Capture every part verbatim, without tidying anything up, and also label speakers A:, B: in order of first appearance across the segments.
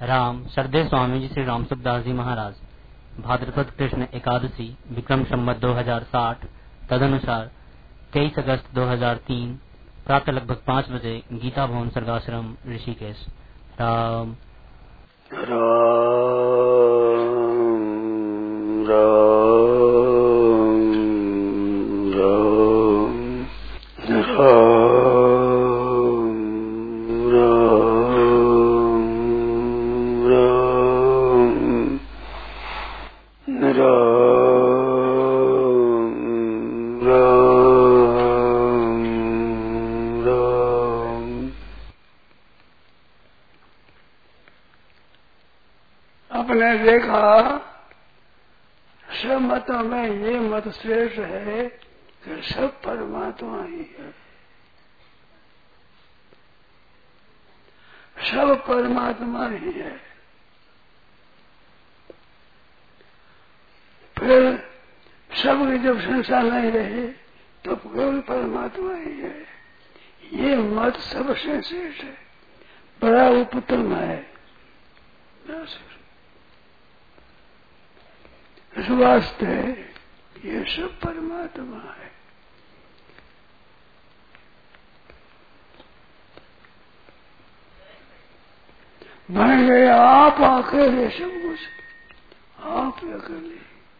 A: राम सरदेव स्वामी जी श्री राम सुखदास जी महाराज भाद्रपद कृष्ण एकादशी विक्रम संवत दो हजार साठ तदनुसार तेईस अगस्त दो हजार तीन प्रातः लगभग पाँच बजे गीता भवन सर्गाश्रम ऋषिकेश। राम
B: राम राम राम आपने देखा सब मतों में ये मत श्रेष्ठ है कि सब परमात्मा ही है, सब परमात्मा ही है। फिर सब जब संसार नहीं रहे तो केवल परमात्मा ही है। ये मत सबसे श्रेष्ठ है, बड़ा उत्तम है। इस वास्ते ये सब परमात्मा है। बन गए आप अकेले सब कुछ, आप अकेले।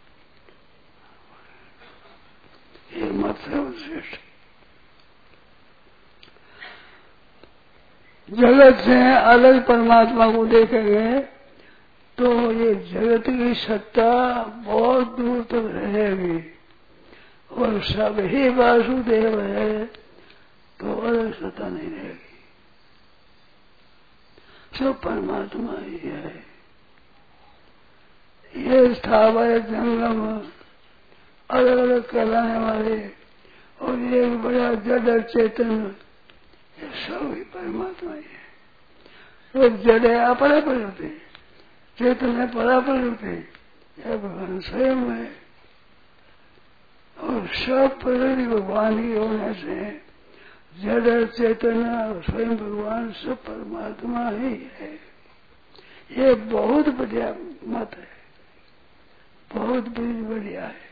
B: ये मत सर्वश्रेष्ठ। जगत से अलग परमात्मा को देखेंगे तो ये जगत की सत्ता बहुत दूर तक रहेगी, और सब ही वासुदेव है तो अलग सत्ता नहीं रहेगी। सब परमात्मा ही है। ये स्थावर जंगम अलग अलग कहलाने वाले और ये बड़ा जड़ चेतन, ये सब ही परमात्मा ही है। तो जड़ अपरापर होते, चेतन है परापर होते, यह भगवान स्वयं है। और सब प्रकृति भगवान ही होने से जड़ चेतन और स्वयं भगवान सब परमात्मा ही है। ये बहुत बढ़िया मत है, बहुत बढ़िया है।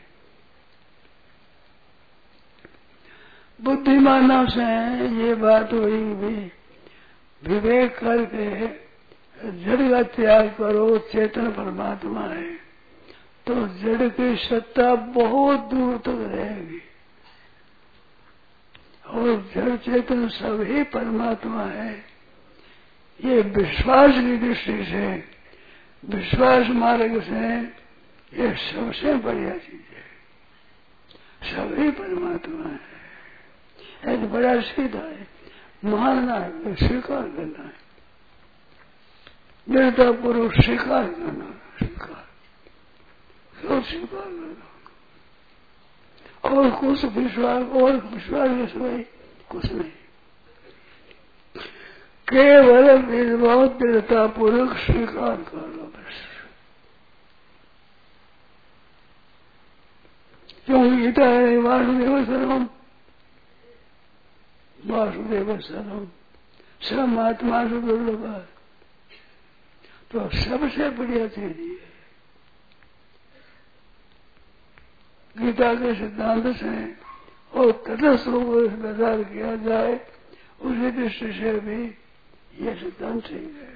B: बुद्धिमानों से ये बात हुई भी, विवेक करके जड़ का त्याग करो, चेतन परमात्मा है तो जड़ की सत्ता बहुत दूर तक रहेगी, और जड़ चेतन सभी परमात्मा है। ये विश्वास की दृष्टि से, विश्वास मार्ग से ये सबसे बढ़िया चीज है। सभी परमात्मा है, एक बड़ा सीधा है, मानना है, स्वीकार करना है। दृढ़ता पूर्वक स्वीकार करना, स्वीकार सब स्वीकार करना, और कुछ विश्वास और विश्वास के समय कुछ नहीं, केवल भेदभाव दृढ़ता पूर्वक स्वीकार कर लो बस। क्यों गीता है वासुदेव सर्वम, वासुदेव सर्वम समात्मा से दुर्लभ, तो सबसे बढ़िया चीज है। गीता के सिद्धांत से और तटस्थ रूप में विचार किया जाए, उसी दृष्टि से भी ये सिद्धांत सही है।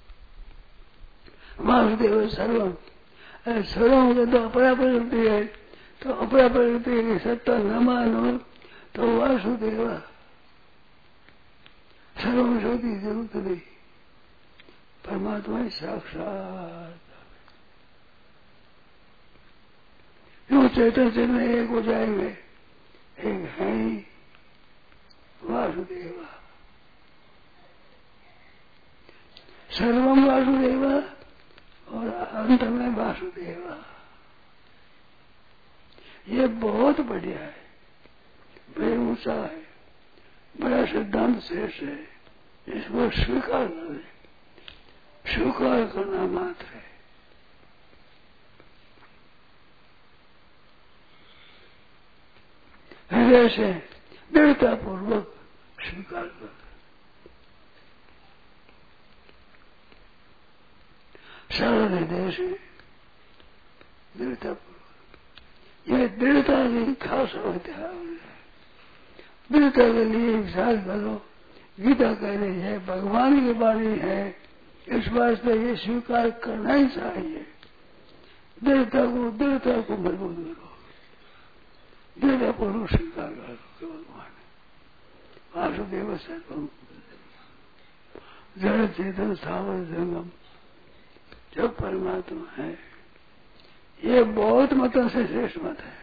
B: वासुदेव सर्वम, सर्वम के तो अपरा प्रकृति है, तो अपरा प्रकृति की सत्ता न मानो तो वासुदेव सर्वम शोधी जरूरत नहीं, परमात्मा ही साक्षात। क्यों चेतन से में एक हो जाएंगे, एक है ही वासुदेव, सर्वम वासुदेव, और अंत में वासुदेव। ये बहुत बढ़िया है, बड़े ऊंचा है, बड़ा सिद्धांत शेष है। इसको स्वीकार करें, स्वीकार करना मात्र है। हृदय से दृढ़ता पूर्वक स्वीकार कर। सरल हृदय से दृढ़ता पूर्वक। यह दृढ़ता की खास अवधारणा है। दृढ़ता के लिए विचार करो। गीता कह रही है, भगवान की वाणी है, इस वास्ते ये स्वीकार करना ही चाहिए। दृढ़ता को दृढ़ता को मजबूत करो, दृढ़ता पूर्वक स्वीकार करो कि भगवान वासुदेव सर्वम जड़ चेतन स्थावर जंगम जो परमात्मा है। ये बहुत मतों से श्रेष्ठ मत है।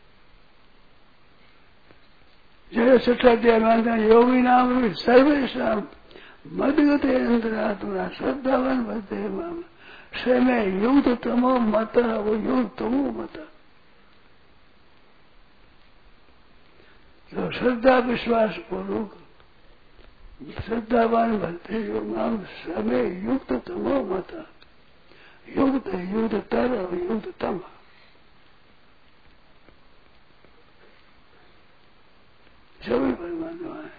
B: जय छठा मानते योगी नाम सर्वेशम मदगते अंतरात्मा श्रद्धावन भजते माम स्वयं युक्त तमो मत वो युक्त तमो मत। जो श्रद्धा विश्वास पूर्वक श्रद्धावान भक्ति जो नाम समय युक्त तमो मत युक्त युक्त तर और युक्त तम। सभी परमात्मा है।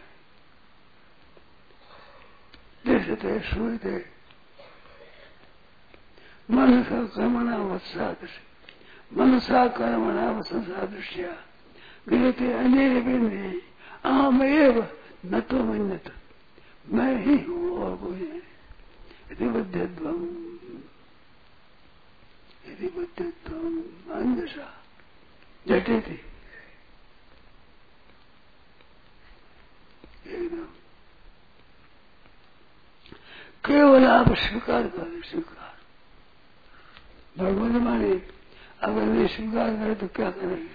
B: जैसे थे सूर्य थे मनसा कर्मणा वत्सादृश मनसा कर्मणा वत्सादृश्या गृहते अनेक बिंदे अहमेव न तो मन्यत मैं ही हूँ और कोई नहीं। यदि बुद्धित्वम यदि बुद्धित्वम अंधसा जटे थी एकदम केवल आप स्वीकार करें। स्वीकार भगवान माने अगर नहीं स्वीकार करें तो क्या करेंगे।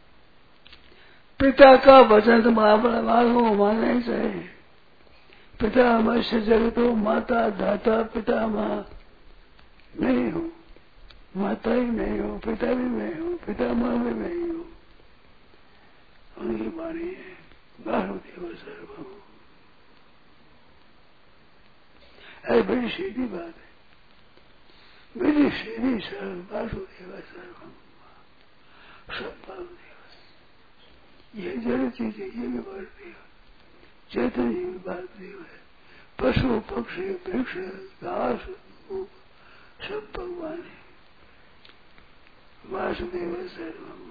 B: पिता का वचन तो मानो मानना ही चाहिए। पिता मनुष्य जगत हो, माता दाता पिता माँ नहीं हो, माता ही नहीं हो, पिता भी मैं हूँ, पिता माँ भी मैं ही हूँ। उनकी वाणी है वासुदेव सर्वम। अरे बड़ी सीधी बात है, बड़ी सीधी सरल वासुदेव सर्वम सब वासुदेव। ये जड़ चीज है, ये भी वासुदेव। चेतन ये भी वासुदेव है। पशु पक्षी वृक्ष घास सब भगवान है। वासुदेव सर्वम।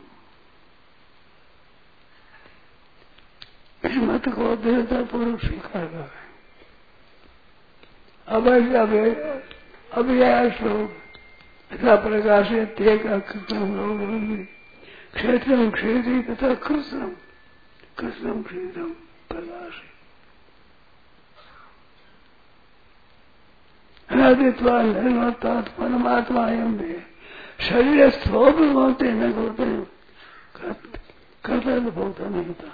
B: इस मत को दृढ़ता पूर्वक स्वीकार कर। अब अब यह श्लोक यथा प्रकाश क्षेत्रम क्षेत्री तथा कृष्णम कृष्णम क्षेत्रम प्रकाश अनादित्वा निर्मता परमात्मा एवं शरीर स्थोप होते न होते करता तो होता नहीं होता।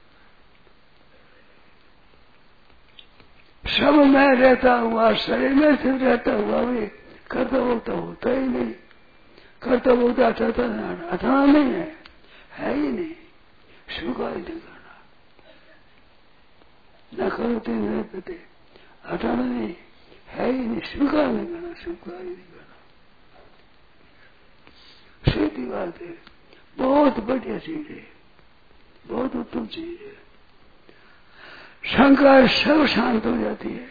B: सब में रहता हुआ शरीर में स्थित रहता हुआ भी करता होता होता ही नहीं। करता होता अठाता अठाना नहीं है, है ही नहीं। स्वीकार नहीं करना, न करते न पते अठाना नहीं है ही नहीं। स्वीकार नहीं करना, स्वीकार ही नहीं करना। सीधी बात है, बहुत बढ़िया चीज है, बहुत उत्तम चीज है। शंका सब शांत हो जाती है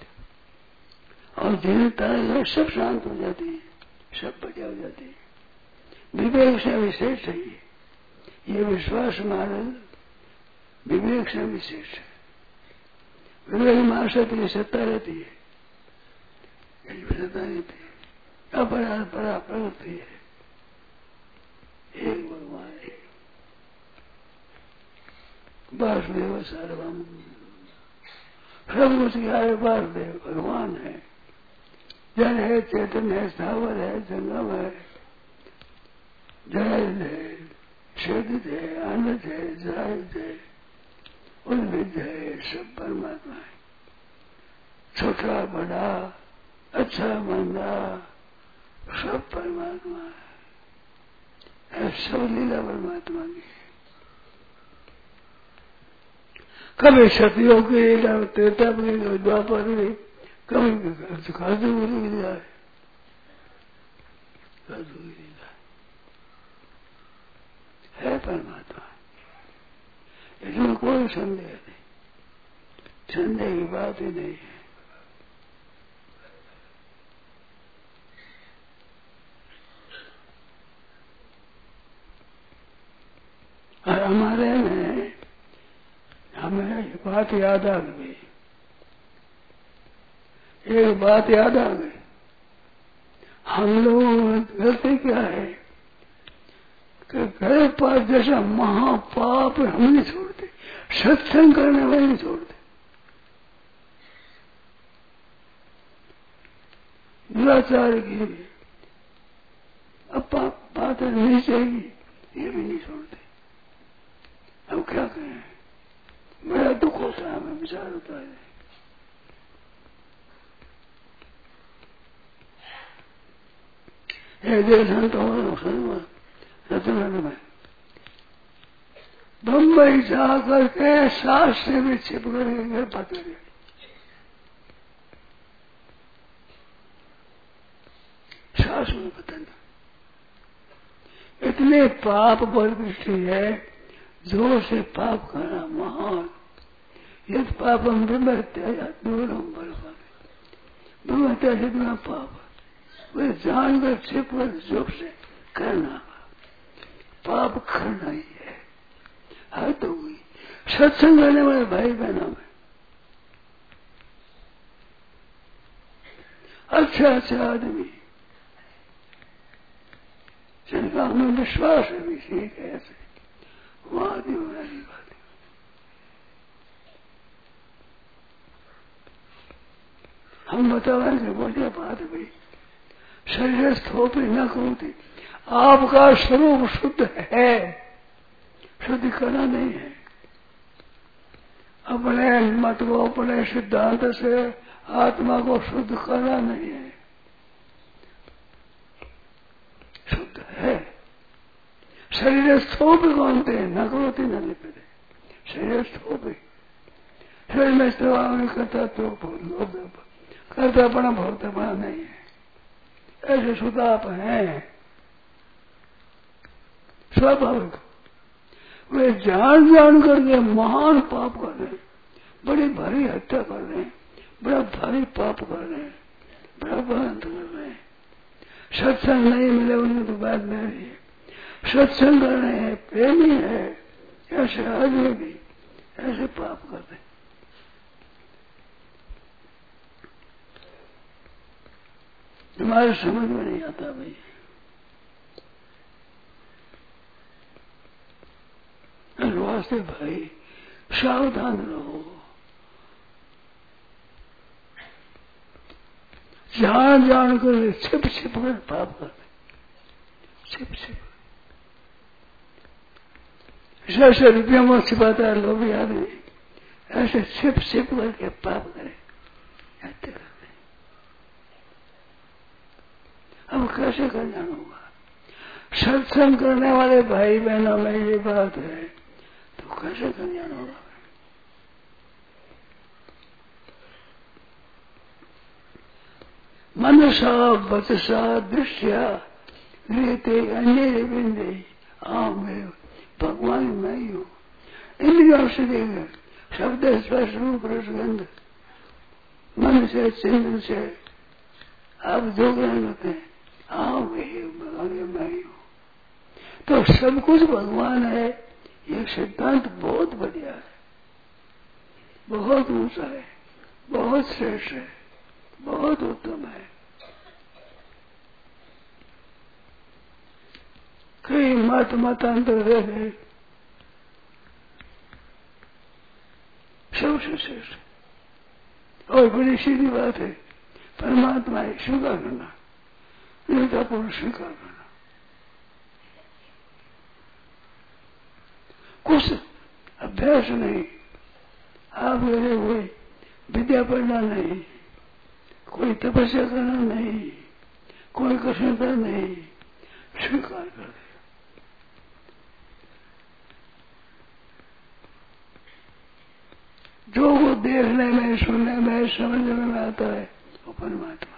B: और धीरे तरह सब शांत हो जाती है, सब बढ़िया हो जाती है। विवेक से विशेष है ये ये विश्वास मार्ग विवेक से विशेष है। विवेक मार्ग से तो सत्ता रहती है, सत्ता रहती है, अपरा परा प्रवृत्ति है। एक भगवान है वासुदेव सर्वम। सब कुछ क्या है? वासुदेव भगवान है। जड़ है, चेतन है, स्थावर है, जंगम है, जड़ है, छेदित है, अनंत है, जाहिद है, उन्विद है, सब परमात्मा है। छोटा बड़ा अच्छा मंदा सब परमात्मा है। सब लीला परमात्मा की है। कभी सतियों की लीला, त्रेता में, द्वापर में, कभी काजू की लीला है, काजू की लीला है परमात्मा। इसमें कोई संदेह नहीं, संदेह की बात ही नहीं है। बात याद आ गई, एक बात याद आ गई। हम लोगों में गलती क्या है कि घर पर जैसा महापाप हम नहीं छोड़ते, सत्संग करने वाले नहीं छोड़ते। दुराचार की अब बात नहीं चाहिए, ये भी नहीं छोड़ते। अब क्या करें, बड़ा दुख होता है, हमें विचार होता है। एक देश तो रतनगढ़ में बम्बई जाकर के सास से भी छिप करके घर पाते गए। सास में पता नहीं इतने पाप पर दृष्टि है, जोर से पाप करना महान। यद पापम विमर्त्या दूरम बलवा, विमर्त्या से बिना पाप वे जानकर छिप कर जोर से करना, पाप करना ही है। हर तो हुई सत्संग करने वाले भाई बहनों में अच्छा अच्छा आदमी जिनका हमें विश्वास है भी ठीक है, ऐसे वहां भी होना नहीं बात। हम बताएंगे बोलिए बात भाई, शरीर स्थोपी न करोती, आपका स्वरूप शुद्ध है, शुद्ध करना नहीं है। अपने मत को अपने सिद्धांत से आत्मा को शुद्ध करना नहीं है, शुद्ध है। शरीर स्थोपी कौनते न करोती न लिपते, शरीर स्थोपी शरीर में सेवा नहीं करता तो करता पड़ा भोगता पड़ा नहीं है, ऐसे सुधाप हैं स्वाभाविक। वे जान जान करके महान पाप कर रहे हैं, बड़ी भारी हत्या कर रहे हैं, बड़ा भारी पाप कर रहे हैं, बड़ा बंद कर रहे हैं। सत्संग नहीं मिले उन्हें तो बात नहीं है, सत्संग कर रहे हैं, प्रेमी है, ऐसे आदमी भी ऐसे पाप कर रहे हैं। हमारे समझ में नहीं आता भाई। वास्ते भाई सावधान रहो, जान जान कर छिप छिप कर पाप कर, छिप छिप ऐसे रुपया में छिपाता है लोग आदमी, ऐसे छिप छिप करके पाप करे, करते करते। अब कैसे कर जाना होगा? सत्संग करने वाले भाई बहनों में ये बात है तो कैसे कर जाना होगा? मनसा वचसा दृश्या लेते अन्य बिंदे आम भगवान मैं ही हूँ। इंद्रियों से देख शब्द स्पर्श रूप रसगंध, मन से चिंतन से आप जो ग्रहण होते हैं, हाँ भगवान मैं ही हूँ। तो सब कुछ भगवान है, ये सिद्धांत बहुत बढ़िया है, बहुत ऊंचा है, बहुत श्रेष्ठ है, बहुत उत्तम है। कई मत मतांतर रहे, सबसे श्रेष्ठ और बड़ी सीधी बात है, परमात्मा है स्वीकार करना, निरतापूर्ण स्वीकार करना। कुछ अभ्यास नहीं, आप लगे हुए विद्या पढ़ना नहीं, कोई तपस्या करना नहीं, कोई कठिनता नहीं, स्वीकार कर दे। जो वो देखने में, सुनने में, समझने में आता है वो परमात्मा।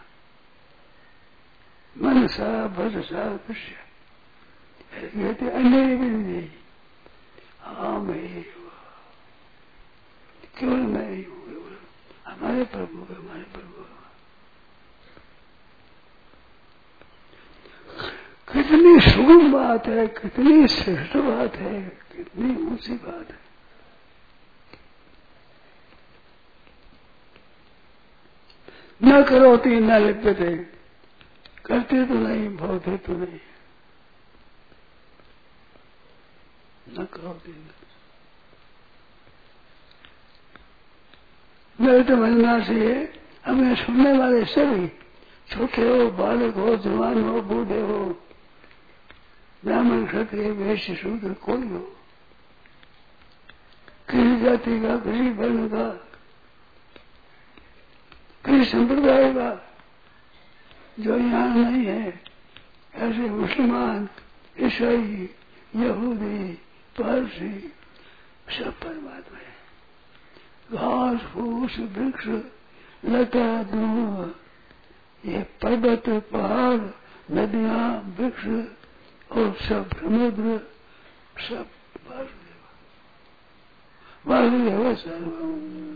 B: मन सा भज सा दृश्य कहते अन्य भी नहीं, हाँ मैं ही हूँ, केवल मैं ही हूँ, केवल हमारे प्रभु हमारे प्रभु। कितनी सुगम बात है, कितनी श्रेष्ठ बात है, कितनी ऊंची बात है। न करोति न लिप्यते, करते तो नहीं, भोगते तो नहीं, न करोति न। मेरे तो मनना से हमें सुनने वाले सभी, छोटे हो, बालक हो, जवान हो, बूढ़े हो, ब्राह्मण, क्षत्रिय, वैश्य, शूद्र, कोई हो, किसी जाति का, किसी वर्ण का, किसी संप्रदाय का, जो यहाँ नहीं है, ऐसे मुसलमान, ईसाई, यहूदी, पारसी, सब परमात्मा है। घास फूस वृक्ष लता दूब, ये पर्वत पहाड़ नदियां वृक्ष और सब समुद्र सब वासुदेव वासुदेव सर्वम।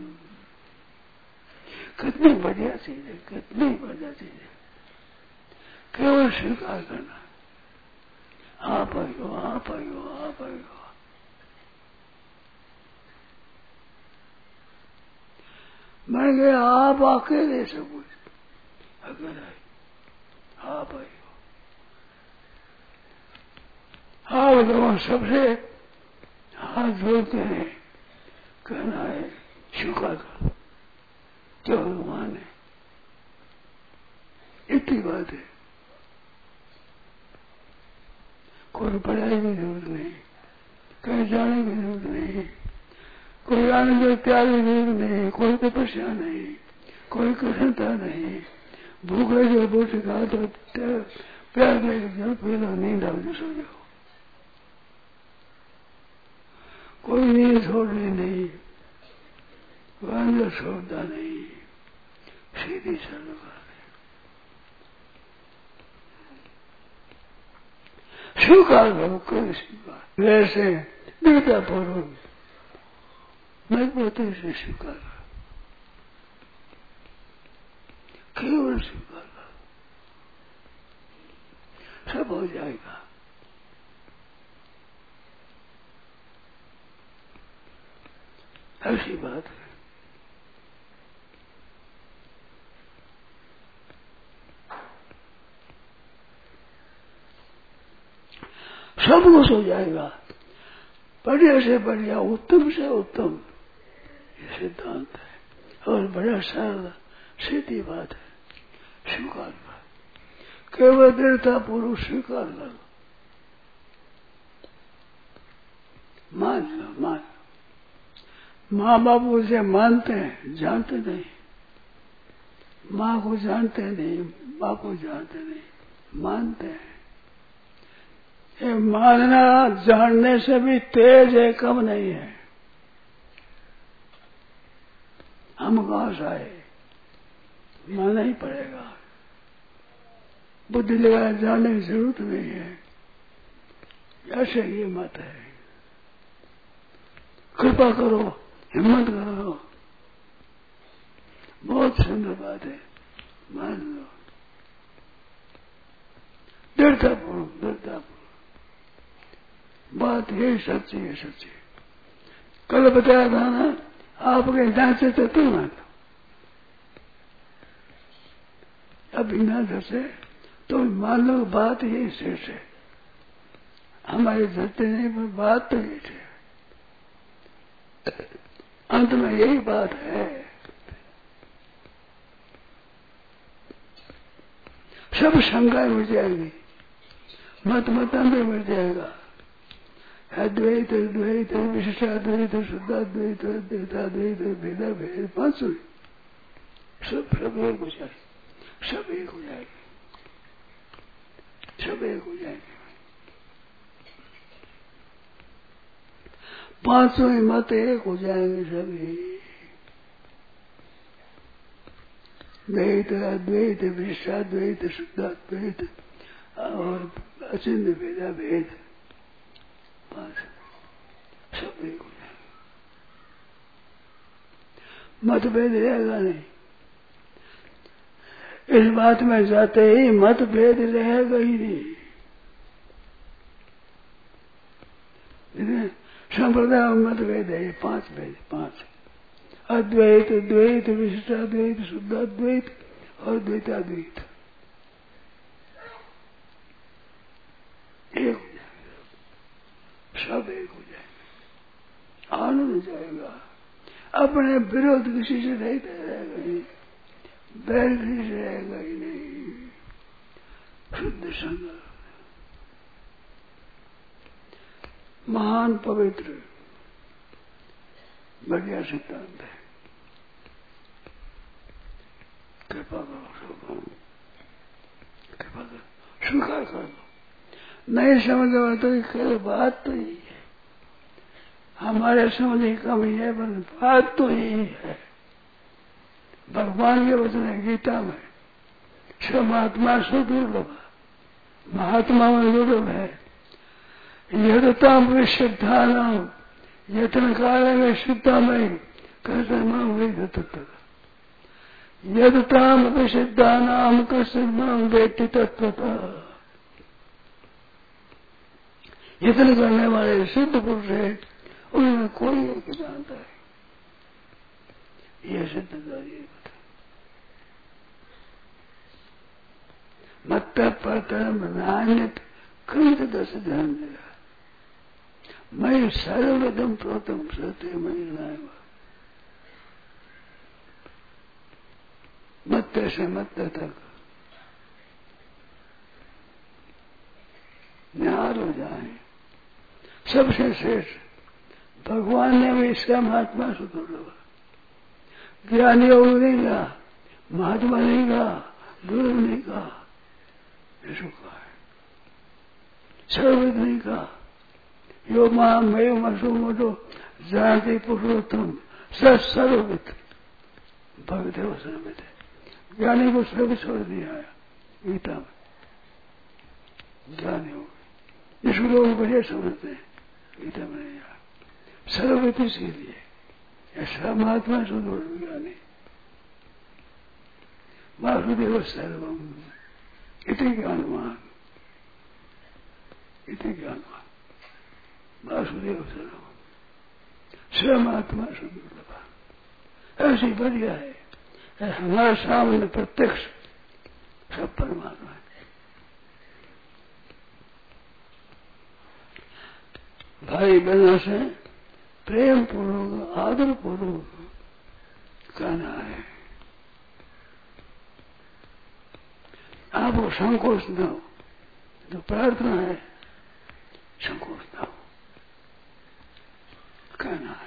B: कितनी बढ़िया चीज है, कितनी बढ़िया चीज है। केवल स्वीकार करना, आप आयो आप आयो आप आयो। मैं गया आप अकेले सब कुछ अकेला आप आयो। आप लोगों सबसे हाथ जोड़ते हैं, कहना है स्वीकार करो जो भगवान है, इतनी बात है। कोई पढ़ाई की जरूरत नहीं, कहीं जाने की जरूरत नहीं, कोई आने जो त्याग की जरूरत नहीं, कोई तपस्या नहीं, कोई कृष्णता नहीं। भूखे जो बोटी खा तो प्यार लेकर जल पी लो, नींद आओ सो जाओ। कोई नींद छोड़नी नहीं, कोई अंदर छोड़ता नहीं, सीधी सरल बात है। स्वीकार करो, कोई स्वीकार वैसे दृढ़ता पूर्वक मजबूती से स्वीकार करो, केवल स्वीकार करो, सब हो जाएगा। ऐसी बात है। सब कुछ हो जाएगा, बढ़िया से बढ़िया, उत्तम से उत्तम, ये सिद्धांत है और बड़ा सरल सीधी बात है। स्वीकार कर, केवल दृढ़ता पूर्वक स्वीकार करो, मान लो, मान लो। माँ बाप उसे मानते हैं, जानते नहीं। माँ को जानते नहीं, बाप को जानते नहीं, मानते हैं। ये मानना जानने से भी तेज है, कम नहीं है। हम कहाँ से आए, मानना ही पड़ेगा। बुद्धि लगा जानने की जरूरत नहीं है, ऐसे ये मत है। कृपा करो, हिम्मत करो, बहुत सुंदर बात है, मान लो। दृढ़तापूर्वक, दृढ़तापूर्वक बात ये सच्ची है, सच्ची। कल बताया था ना, आपके ढांचे से तुम मान लो, अब बिना धसे तो मान लो, बात यही शेष है। हमारे धरते नहीं, पर बात तो ये है। अंत में यही बात है। सब शंकाएं मिट जाएगी, मत मतांतर मिट जाएगा। अद्वैत द्वैत विशिष्टाद्वैत शुद्धाद्वैत द्वैताद्वैत भेदा भेद पांच सौ सब सब एक हो जाए, सब एक हो जाएगी, सब एक हो जाएंगे। पांचों ही मत एक हो जाएंगे सभी। द्वैत अद्वैत विशिष्टाद्वैत शुद्धाद्वैत और अचिंत्य भेदा भेद सब एक हो जाएगा, मतभेद रहेगा नहीं। इस बात में जाते ही मतभेद रहेगा ही नहीं। संप्रदाय में मतभेद है पांच भेद, पांच अद्वैत द्वैत विशिष्टाद्वैत शुद्धाद्वैत और द्वैताद्वैत एक हो जाएगा, सब एक हो जाएगा, आनंद जाएगा। अपने विरोध किसी से रहता रहेगा नहीं, बैर किसी से रहेगा ही नहीं, शुद्ध संग। महान पवित्र बढ़िया सिद्धांत है। कृपा करो, कृपा करो, स्वीकार कर दो। नहीं समझ में तो केवल बात तो ही है, हमारे समझ की कमी है, पर बात तो यही है। भगवान के वचन है गीता में, महात्मा सो दुर्लभ, महात्मा में दुर्लभ है। यदताम विशुद्धा नाम यतन काल में शुद्धा में कहते माम वेद तत्व। यदताम विशुद्धा नाम कृष्ण माम वेति तत्वता। यतन करने वाले सिद्ध पुरुष है, उनमें कोई एक जानता है, यह सिद्ध कार्य मत परतरम नान्यत कृत दस ध्यान देगा। मैं सर्वदम प्रोतम सत्य मई नाय मत्ते से मत्ते तक निहार हो जाए। सबसे श्रेष्ठ भगवान ने भी इसका महात्मा से दुर्लभ, ज्ञानी और नहीं कहा, महात्मा नहीं कहा, दुर्लभ नहीं कहा, ऐसा कहा है। सर्वविद नहीं कहा, यो मां मैं मसो मोटो जानते पुरुषोत्तम स सर्वविद भगदेव सर्वविद है। ज्ञानी को सर्व छोड़ दिया है गीता में, ज्ञानी हो गए। इसको लोग बढ़िया समझते हैं, गीता में नहीं आया सर्वविद इसलिए ऐसा महात्मा सुदूर ज्ञानी वासुदेव सर्वम इति ज्ञानवान, इति ज्ञानवान वासुदेव सर्वम स्वमात्मा सुदुर्लभ। ऐसी बढ़िया है, हमारे सामने प्रत्यक्ष सब परमात्मा है। भाई बहनों से प्रेम पूर्वक आदर पूर्वक कहना है, आपको संकोच न हो, जो प्रार्थना है संकोच न हो, कहना है।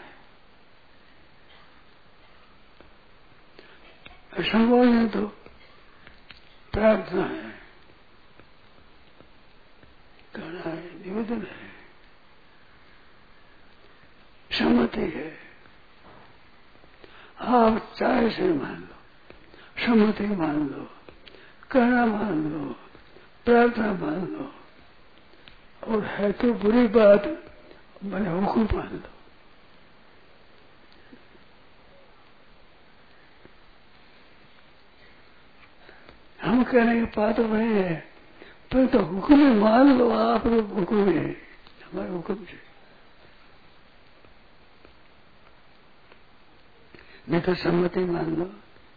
B: संकोच है तो प्रार्थना है, कहना है, निवेदन है, सम्मति है। आप चाहे से मान लो, सम्मति मान लो, कहना मान लो, प्रार्थना मान लो, और है तो बुरी बात मैंने हुक्म मान लो। हम कहने के पात्र नहीं है, पर तो हुक्म मान लो। आप लोग हुक्म है, हमारे हुक्म से नहीं तो सम्मति मान लो,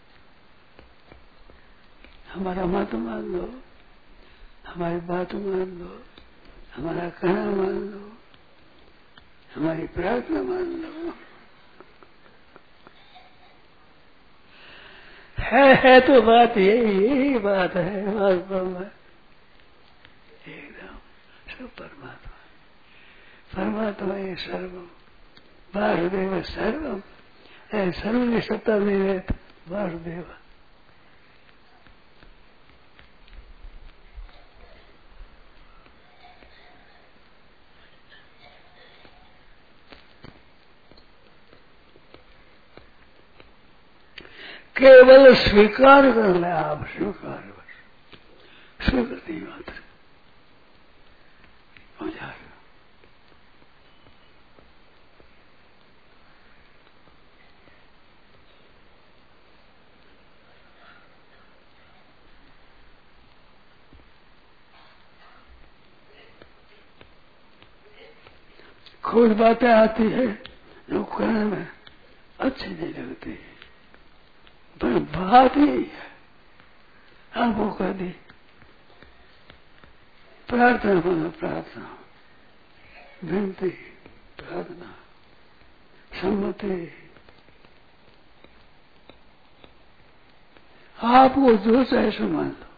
B: हमारा मत मान लो, हमारी बात मान लो, हमारा कहना मान लो, हमारी प्रार्थना मान लो। है है तो बात यही यही बात है वास्तव में, एकदम सब परमात्मा, परमात्मा ये सर्वम वासुदेव सर्वम है। सर्व की सत्ता नहीं है वासुदेव। केवल स्वीकार कर ले आप, स्वीकार बस, स्वीकृति मात्र हो जाएगा। कुछ बातें आती है जो कहने में अच्छी नहीं लगती, पर बात यही है, आपको कह दी प्रार्थना मानो प्रार्थना, विनती, प्रार्थना, सम्मति। आपको जो चाहे सो मान लो,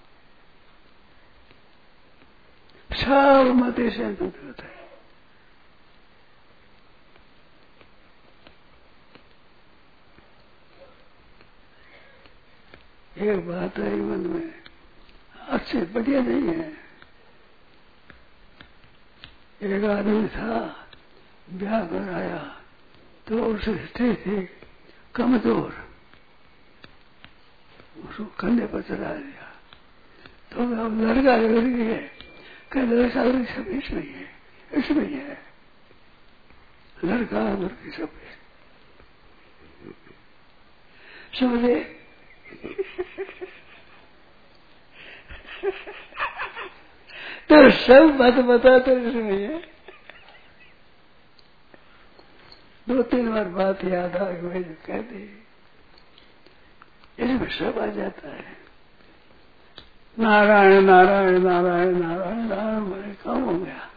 B: सब मति से अनुद्रत है। एक बात है मन में अच्छे बढ़िया नहीं है। एक आदमी था, ब्याह कर आया तो उसकी स्त्री थी कमजोर, उसको कंधे पर चला दिया। तो अब लड़का लड़की है, कह लड़का लड़की सब इसमें है, इसमें है, लड़का लड़की सब समझे। तो सब बात बता तो इसमें है। दो तीन बार बात याद आ गई, कह दी इसमें सब आ जाता है। नारायण नारायण नारायण नारायण नारायण, मेरे काम हो गया।